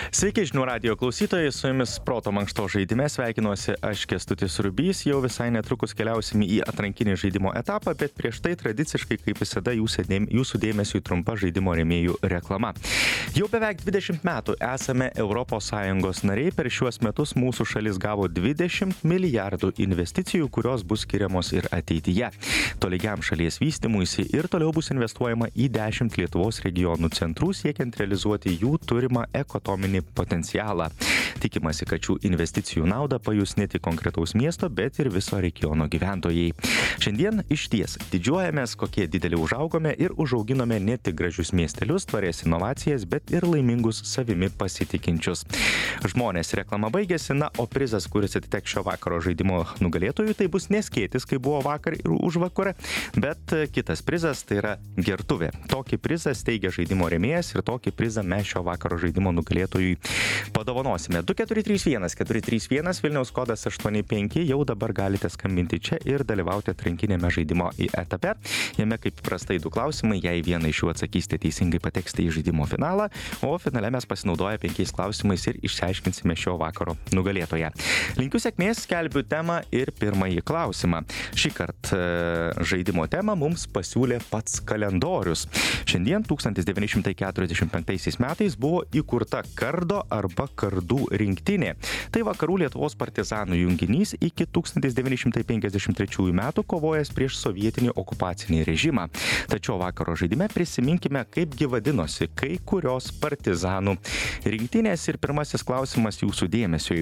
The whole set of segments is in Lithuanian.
Sveiki žinių radijo klausytojai, su jumis Proto mankštos žaidime sveikinuosi aš Kęstutis Rubys, jau visai netrukus keliausime į atrankinį žaidimo etapą, bet prieš tai tradiciškai, kaip visada, jūsų dėmesiui trumpa žaidimo rėmėjų reklama. Jau beveik 20 metų esame ES nariai, per šiuos metus mūsų šalis gavo 20 milijardų investicijų, kurios bus skiriamos ir ateityje. Tolygiam šalies vystymuisi ir toliau bus investuojama į 10 Lietuvos regionų centrų, siekiant realizuoti jų turimą ekonominį potencialą. Tikimasi, kad šių investicijų naudą pajus ne tik konkretaus miesto, bet ir viso regiono gyventojai. Šiandien išties didžiuojamės, kokie dideli užaugome ir užauginome ne tik gražius miestelius, tvarias inovacijas, bet ir laimingus savimi pasitikinčius žmonės. Reklama baigėsi, o prizas, kuris atiteks šio vakaro žaidimo nugalėtojui, tai bus neskėtis, kai buvo vakar ir užvakar, bet kitas prizas tai yra gertuvė. Tokį prizą steigia žaidimo rėmėjas ir tokį prizą mes šio vakaro žaidimo nugalėtojui padovanosime. 2431 Vilniaus kodas 85, jau dabar galite skambinti čia ir dalyvauti atrankinėme žaidimo etape. Jame kaip prastai 2 klausimai, jei vieną iš jų atsakysite teisingai, pateksite į žaidimo finalą, o finale mes pasinaudoję 5 klausimais ir išsiaiškinsime šio vakaro nugalėtoją. Linkiu sėkmės, skelbiu temą ir pirmąjį klausimą. Šį kartą žaidimo temą mums pasiūlė pats kalendorius. Šiandien 1945 metais buvo įkurta Kardo arba Kardų rinktinė. Tai vakarų Lietuvos partizanų junginys iki 1953 metų kovojęs prieš sovietinį okupacinį režimą. Tačiau vakaro žaidime prisiminkime, kaipgi vadinosi kai kurios partizanų rinktinės ir pirmasis klausimas jūsų dėmesiui.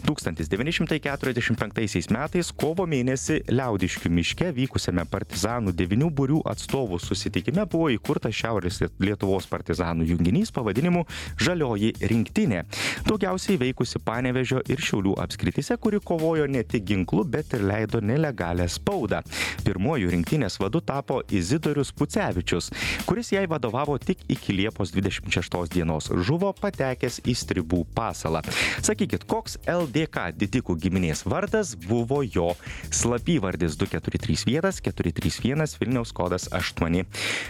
1945 metais kovo mėnesį Liaudiškių miške vykusiame partizanų 9 būrių atstovų susitikime buvo įkurtas Šiaurės Lietuvos partizanų junginys pavadinimu Žalioji rinktinė. Daugiausiai veikusi Panevėžio ir Šiaulių apskrityse, kuri kovojo ne tik ginklu, bet ir leido nelegalią spaudą. Pirmuoju rinktinės vadu tapo Izidorius Pucevičius, kuris jai vadovavo tik iki Liepos 26 dienos. Žuvo patekęs į Stribų pasalą. Sakykit, koks LDK didikų giminės vardas buvo jo slapyvardis? 2431 Vilniaus kodas 85.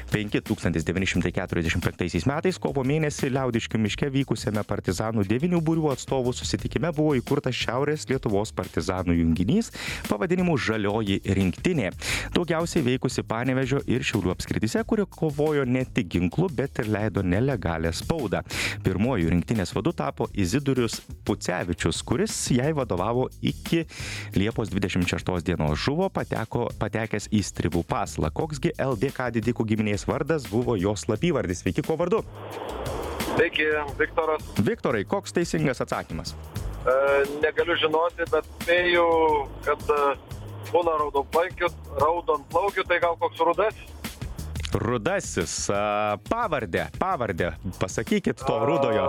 1945 metais kovo mėnesį Liaudiškių miške vykusiame partizanų 9 būrių atstovų susitikime buvo įkurtas Šiaurės Lietuvos partizanų junginys pavadinimu Žalioji rinktinė. Daugiausiai veikusi Panevėžio ir Šiaulių apskrityse, kuri kovojo ne tik ginklu, bet ir leido nelegalią spaudą. Pirmuoju rinktinės vadu tapo Izidorius Pucevičius, kuris jai vadovavo iki Liepos 26 dienos. Žuvo patekęs į Stribų pasalą. Koksgi LDK didikų giminės vardas buvo jo slapyvardis? Sveiki, kuo vardu? Sveiki, Viktoras. Viktorai, koks teisingas atsakymas? Negaliu žinoti, bet spėju, kad būna raudonplaukių, tai gal koks rudasis? Rudasis. Pavardė. Pasakykit to rudojo.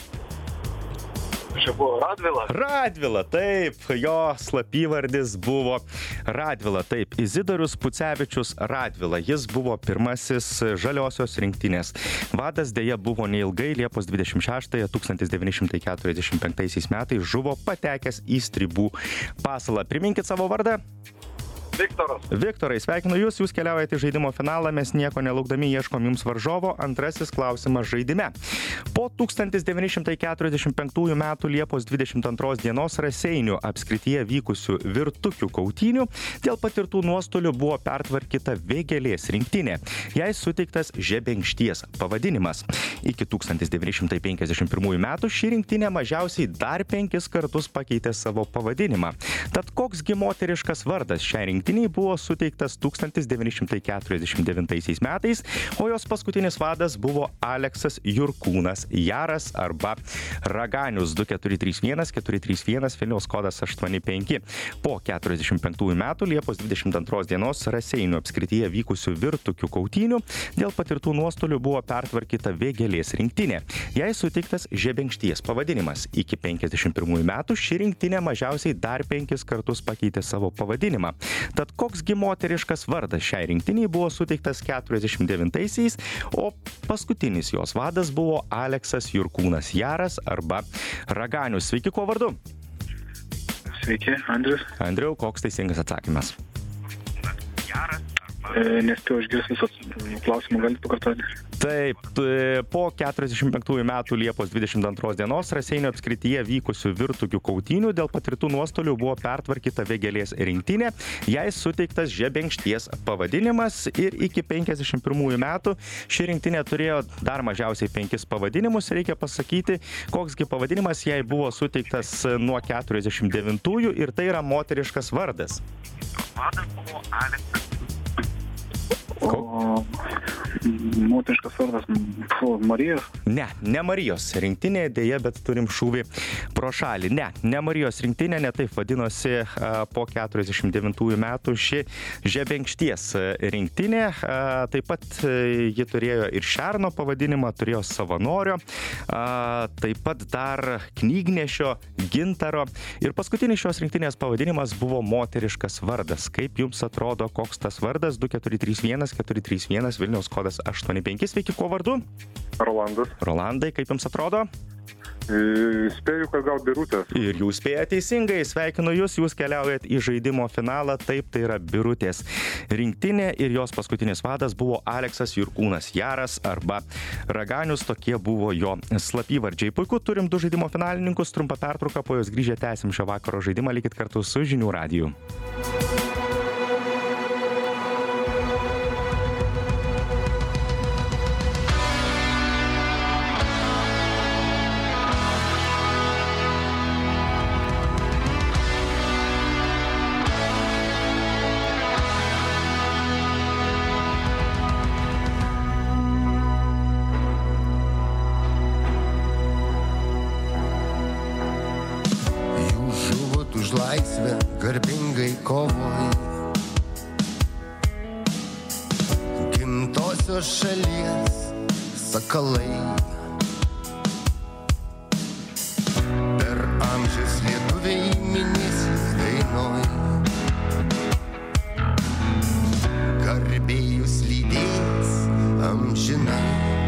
Čia buvo Radvila? Radvila, taip, jo slapyvardis buvo Radvila, taip, Izidorius Pucevičius Radvila. Jis buvo pirmasis Žaliosios rinktinės vadas, dėja buvo neilgai, Liepos 26 1945 metais žuvo patekęs į Stribų pasalą. Priminkit savo vardą. Viktoras. Viktorai, sveikinu jūs keliaujate į žaidimo finalą, mes nieko nelaukdami ieškom jums varžovo. Antrasis klausimas žaidime. Po 1945 metų Liepos 22 dienos Raseinių apskrityje vykusių virtukių kautynių dėl patirtų nuostolių buvo pertvarkyta Vėgėlės rinktinė. Jai suteiktas Žebenkšties pavadinimas. Iki 1951 metų ši rinktinė mažiausiai dar 5 kartus pakeitė savo pavadinimą. Tad koksgi moteriškas vardas šiai rinktinei buvo suteiktas 1949 metais, o jos paskutinis vadas buvo Aleksas Jurkūnas Jaras arba Raganius. 2431 Vilniaus kodas 85. Po 45 metų Liepos 22 dienos Raseinių apskrityje vykusių virtukių kautynių dėl patirtų nuostolių buvo pertvarkyta Vėgėlės rinktinė. Jai suteiktas Žebenkšties pavadinimas. Iki 51 metų ši rinktinė mažiausiai dar 5 kartus pakeitė savo pavadinimą. Tad koksgi moteriškas vardas šiai rinktiniai buvo suteiktas 49-aisiais, o paskutinis jos vadas buvo Aleksas Jurkūnas Jaras arba Raganius. Sveiki, kuo vardu? Sveiki, Andrius. Andriau, koks teisingas atsakymas? Nespėjau išgirsti visos klausimų, galite pakartoti? Taip, po 45 metų Liepos 22 dienos Raseinių apskrityje vykusių virtugių kautynių dėl patirtų nuostolių buvo pertvarkyta Vėgėlės rinktinė, jai suteiktas Žebenkšties pavadinimas ir iki 51 metų ši rinktinė turėjo dar mažiausiai 5 pavadinimus. Reikia pasakyti, koksgi pavadinimas jai buvo suteiktas nuo 49 ir tai yra moteriškas vardas. Vadas buvo Aleksas. Moteriškas vardas Marijos? Ne Marijos rinktinė, dėja, bet turim šūvį pro šalį. Ne Marijos rinktinė, ne taip vadinosi po 49 metų ši Žebenkšties rinktinė. Taip pat ji turėjo ir šerno pavadinimą, turėjo savanorio, taip pat dar knygnešio, gintaro. Ir paskutinis šios rinktinės pavadinimas buvo moteriškas vardas. Kaip jums atrodo, koks tas vardas? 2431 431 Vilniaus kodas 85. Sveiki, kuo vardu? Rolandas. Rolandai, kaip jums atrodo? Spėju, kad gal Birutės. Ir jūs spėjate teisingai, sveikinu jūs keliaujat į žaidimo finalą, taip, tai yra Birutės rinktinė ir jos paskutinis vadas buvo Aleksas Jurkūnas Jaras arba Raganius, tokie buvo jo slapyvardžiai. Puiku, turim 2 žaidimo finalininkus, trumpą pertrauką, po jos grįžę tęsim šio vakaro žaidimą, likit kartu su Žinių radiju. Garbingai kovoj gimtosios šalies sakalai per amžius lietuviai minėsis dainoj garbėjus lydės amžinai.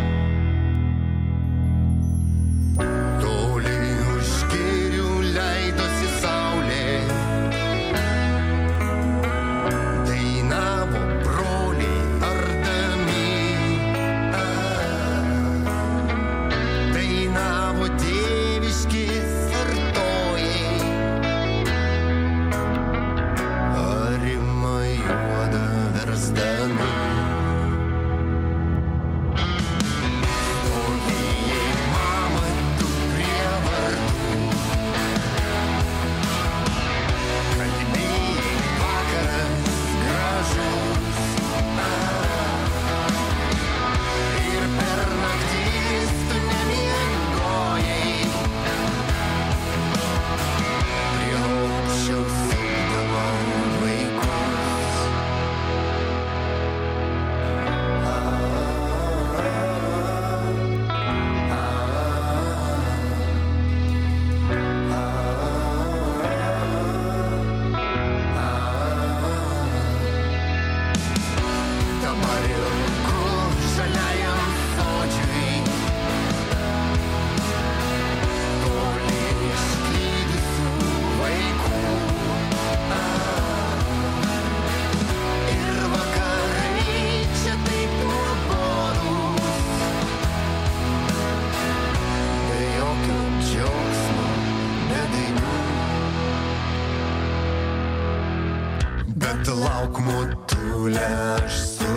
Lauk motulė, aš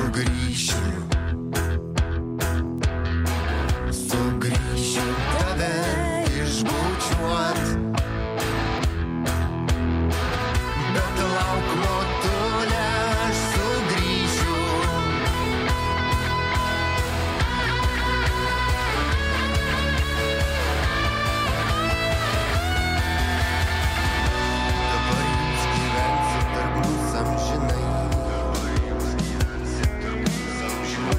sugrįšiu tave išbučiuot. Bet lauk motulė, aš sugrįšiu. Dabar jūs gyvensit tarp mūsų amžinai.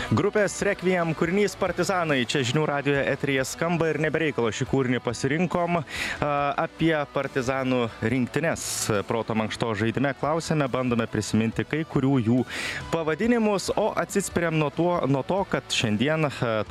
Grupės Requiem kūrinys Partizanai čia žinių radijo eteryje skamba ir nebereikalo šį kūrinį pasirinkom. Apie partizanų rinktinės proto mankštos žaidime klausėme, bandome prisiminti kai kurių jų pavadinimus, o atsispiriam nuo to, kad šiandien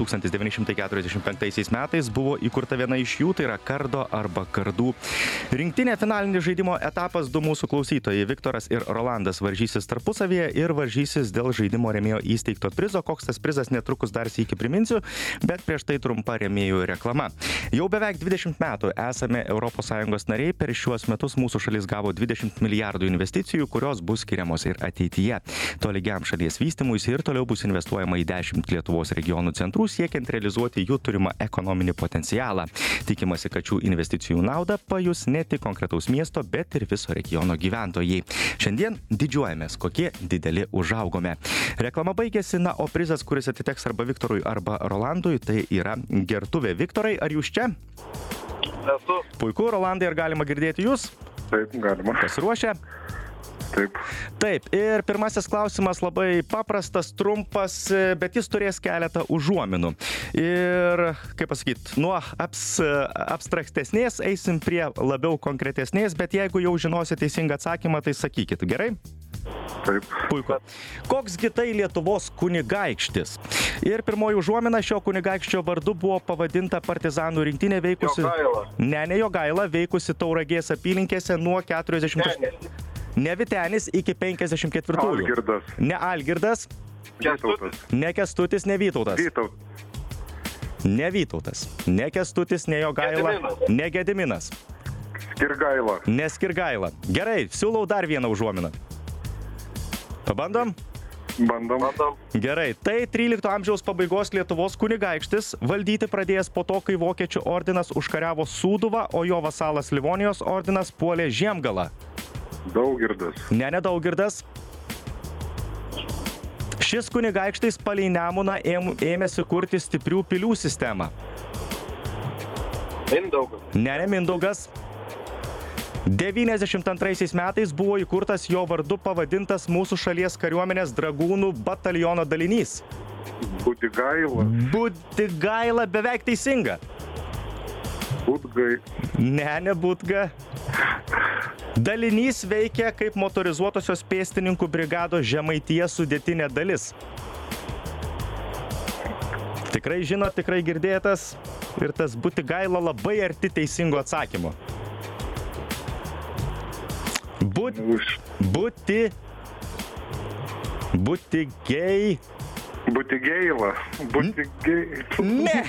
1945 metais buvo įkurta viena iš jų, tai yra Kardo arba Kardų rinktinė. Finalinis žaidimo etapas, du mūsų klausytojai Viktoras ir Rolandas varžysis tarpusavyje ir varžysis dėl žaidimo rėmėjo įsteigto prizo. Koks tas prizas netrukus dar sykį priminsiu, bet prieš tai trumpa rėmėjų reklama. Jau beveik 20 metų esame ES nariai, per šiuos metus mūsų šalis gavo 20 milijardų investicijų, kurios bus skiriamos ir ateityje. Tolygiam šalies vystymuisi ir toliau bus investuojama į 10 Lietuvos regionų centrų, siekiant realizuoti jų turimą ekonominį potencialą. Tikimasi, kad šių investicijų naudą pajus ne tik konkretaus miesto, bet ir viso regiono gyventojai. Šiandien didžiuojamės, kokie dideli užaugome. Reklama baigėsi, na, o prizas, kuris atiteks arba Viktorui, arba Rolandui, tai yra gertuvė. Viktorai, ar jūs čia? Esu. Puiku, Rolandai, ar galima girdėti jūs? Taip, galima. Pasiruošę? Taip. Taip, ir pirmasis klausimas labai paprastas, trumpas, bet jis turės keletą užuominų. Ir, kaip pasakyti, nuo abstraktesnės eisim prie labiau konkretesnės, bet jeigu jau žinosit teisingą atsakymą, tai sakykit, gerai? Taip. Puiku. Koksgi tai Lietuvos kunigaikštis? Ir pirmoji užuomina, šio kunigaikščio vardu buvo pavadinta partizanų rinktinė veikusi... Jogaila. Ne Jogaila, veikusi Tauragės apylinkėse nuo 40... Ne Vytenis iki 54. Algirdas. Ne Algirdas. Vytautas. Ne Kęstutis, ne Vytautas. Ne Vytautas. Ne Kęstutis, ne Jogaila. Ne Gediminas. Skirgaila. Ne Skirgaila. Gerai, siūlau dar vieną užuominą. Pabandom? Bandom. Gerai, tai 13 amžiaus pabaigos Lietuvos kunigaikštis, valdyti pradėjęs po to, kai Vokiečių ordinas užkariavo Sūduvą, o jo vasalas Livonijos ordinas puolė Žiemgalą. Daugirdas. Ne Daugirdas. Šis kunigaikštis palei Nemuną ėmėsi kurti stiprių pilių sistemą. Mindaugas. Ne Mindaugas. 92 metais buvo įkurtas jo vardu pavadintas mūsų šalies kariuomenės dragūnų bataliono dalinys. Budigaila. Budigaila, beveik teisinga. Budgai. Ne Budga. Dalinys veikia kaip motorizuotosios pėstininkų brigados Žemaitija sudėtinė dalis. Tikrai žinot, tikrai girdėtas ir tas Budigaila labai arti teisingo atsakymo. Butigeila. Ne.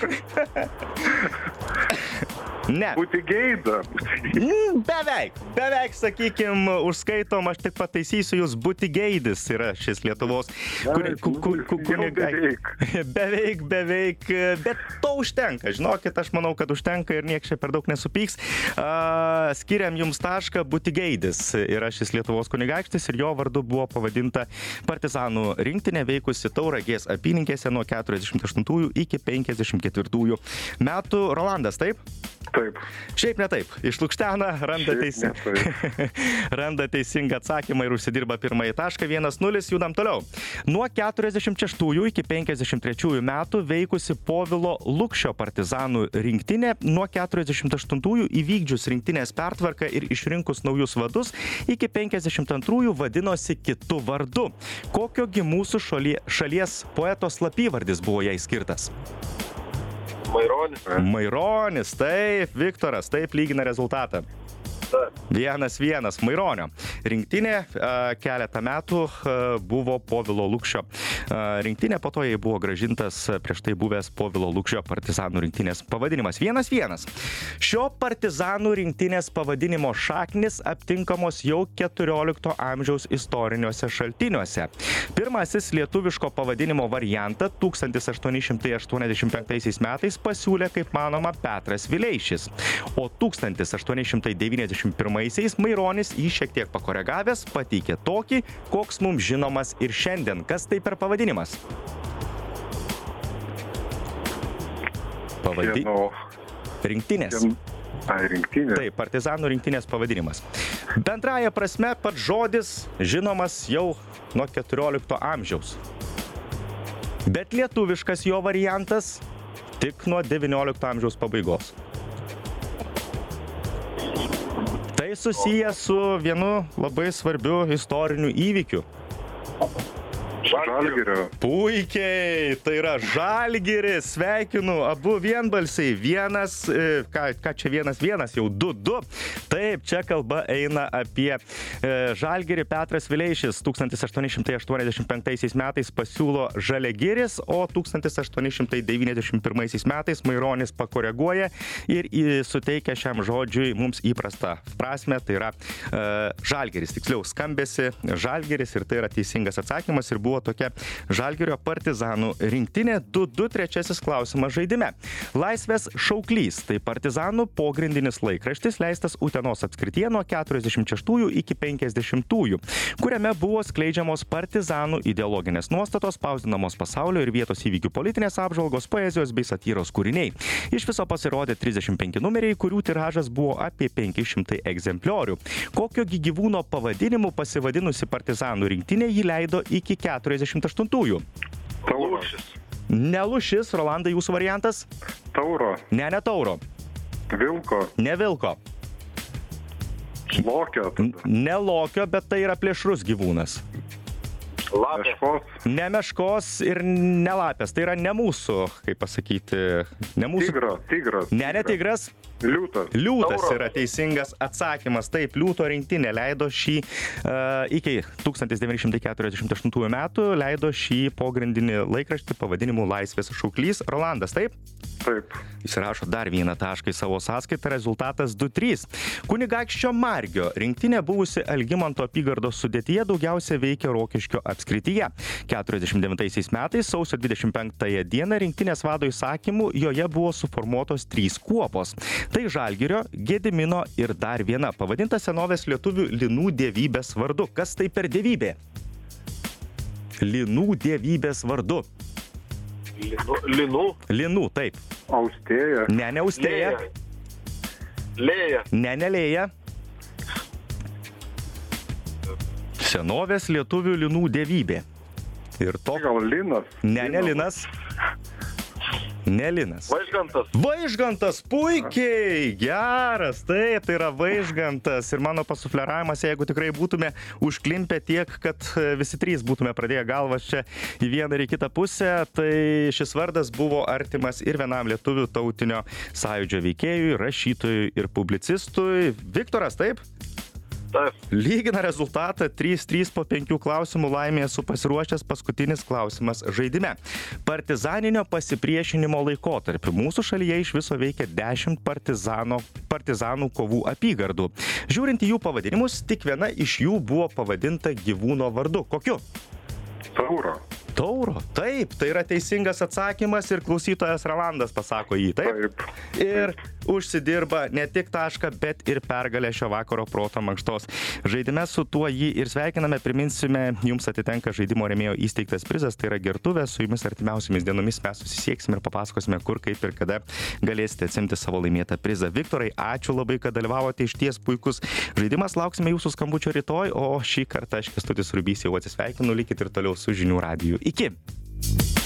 Ne. Butigeida. Beveik, sakykim, užskaitom, aš tik pataisysiu jūs, Butigeidis yra šis Lietuvos kunigaikštis. Beveik, bet to užtenka, žinokit, aš manau, kad užtenka ir nieks čia per daug nesupyks. Skiriam jums tašką, Butigeidis yra šis Lietuvos kunigaikštis ir jo vardu buvo pavadinta partizanų rinktinė veikusi Tauragės apylinkėse nuo 48 iki 54 metų. Rolandas, taip? Taip. Šiaip ne taip. Išlukštena, randa teisingą atsakymą ir užsidirba pirmąjį tašką. 1-0, judam toliau. Nuo 46 iki 53 metų veikusi Povilo Lukšio partizanų rinktinė, nuo 48 įvykdžius rinktinės pertvarką ir išrinkus naujus vadus, iki 52 vadinosi kitu vardu. Kokiogi mūsų šalies poeto slapyvardis buvo jai skirtas? Maironis, taip, Viktoras, taip lygina rezultatą. 1-1 Maironio. Rinktinė keletą metų buvo Povilo Lukšio rinktinė, po to jai buvo grąžintas prieš tai buvęs Povilo Lukšio partizanų rinktinės pavadinimas. 1-1. Šio partizanų rinktinės pavadinimo šaknis aptinkamos jau 14 amžiaus istoriniuose šaltiniuose. Pirmasis lietuviško pavadinimo variantą 1885 metais pasiūlė, kaip manoma, Petras Vileišis, o 1891 Maironis jį šiek tiek pakoregavęs pateikė tokį, koks mums žinomas ir šiandien. Kas tai per pavadinimas? Rinktinės. Rinktinės. Taip, partizanų rinktinės pavadinimas. Bendraja prasme, pats žodis žinomas jau nuo 14 amžiaus. Bet lietuviškas jo variantas tik nuo 19 amžiaus pabaigos. Tai susiję su vienu labai svarbiu istoriniu įvykiu. Žalgirio. Puikiai, tai yra Žalgiris, sveikinu, abu vienbalsiai, ką čia 1-1, jau 2-2. Taip, čia kalba eina apie Žalgirį. Petras Vileišis 1885 metais pasiūlo Žaliagiris, o 1891 metais Maironis pakoreguoja ir suteikia šiam žodžiui mums įprastą prasme, tai yra Žalgiris, tiksliau skambėsi Žalgiris ir tai yra teisingas atsakymas ir buvo tokia Žalgirio partizanų rinktinė. 2-2 trečiasis klausimas žaidime. Laisvės šauklys, tai partizanų pogrindinis laikraštis, leistas Utenos apskrityje nuo 46 iki 50, kuriame buvo skleidžiamos partizanų ideologinės nuostatos, spausdinamos pasaulio ir vietos įvykių politinės apžvalgos, poezijos bei satyros kūriniai. Iš viso pasirodė 35 numeriai, kurių tiražas buvo apie 500 egzempliorių. Kokio gyvūno pavadinimu pasivadinusi partizanų rinktinė jį leido iki 48-ųjų? Tauras. Ne lūšis, Rolandai, jūsų variantas? Tauro. Ne tauro. Vilko. Ne vilko. Lokio. Ne lokio, bet tai yra plėšrus gyvūnas. Meškos. Ne meškos ir ne lapės, tai yra ne mūsų, kaip pasakyti, ne mūsų. Tigras. Ne tigras. Liūtas. Liūtas yra teisingas atsakymas. Taip, Liūto rinktinė leido šį iki 1948 metų leido šį pogrindinį laikraštį pavadinimu Laisvės šauklys. Rolandas, taip? Taip. Įsirašo dar vieną tašką į savo sąskaitą, rezultatas 2-3. Kunigaikščio Margio rinktinė buvusi Algimanto apygardos sudėtyje daugiausia veikia Rokiškio apskrityje. 49 metais sausio 25 dieną rinktinės vado įsakymu joje buvo suformuotos 3 kuopos. Tai Žalgirio, Gedimino ir dar viena, pavadinta senovės lietuvių linų dievybės vardu. Kas tai per dievybė? Linų dievybės vardu. Linų, taip. Austėja. Ne Austėja. Lėja. Ne Lėja. Senovės lietuvių linų dievybė. Ir to... Gal Linas? Ne Linas. Ne Linas. Vaižgantas. Vaižgantas, puikiai, geras, taip, tai yra Vaižgantas. Ir mano pasufleravimas, jeigu tikrai būtume užklimpę tiek, kad visi trys būtume pradėję galvas čia į vieną ir į kitą pusę, tai šis vardas buvo artimas ir vienam lietuvių tautinio sąjūdžio veikėjui, rašytojui ir publicistui. Viktoras, taip? Taip. Lygina rezultatą 3-3 po 5 klausimų, laimė esu pasiruošęs, paskutinis klausimas žaidime. Partizaninio pasipriešinimo laikotarpiu mūsų šalyje iš viso veikia 10 partizanų kovų apygardų. Žiūrint į jų pavadinimus, tik viena iš jų buvo pavadinta gyvūno vardu. Kokiu? Tauro. Tauro, taip, tai yra teisingas atsakymas ir klausytojas Rolandas pasako jį, taip? Ir užsidirba ne tik tašką, bet ir pergalę šio vakaro proto mankštos žaidime. Su tuo jį ir sveikiname, priminsime, jums atitenka žaidimo rėmėjo įsteigtas prizas, tai yra gertuvė, su jumis artimiausiamis dienomis mes susisieksime ir papasakosime, kur, kaip ir kada galėsite atsimti savo laimėtą prizą. Viktorai, ačiū labai, kad dalyvavote, išties puikus žaidimas, lauksime jūsų skambučio rytoj, o šį kartą aš Kęstutis Rubys jau atsisveikinu, likit ir toliau su Žinių radiju. Iki.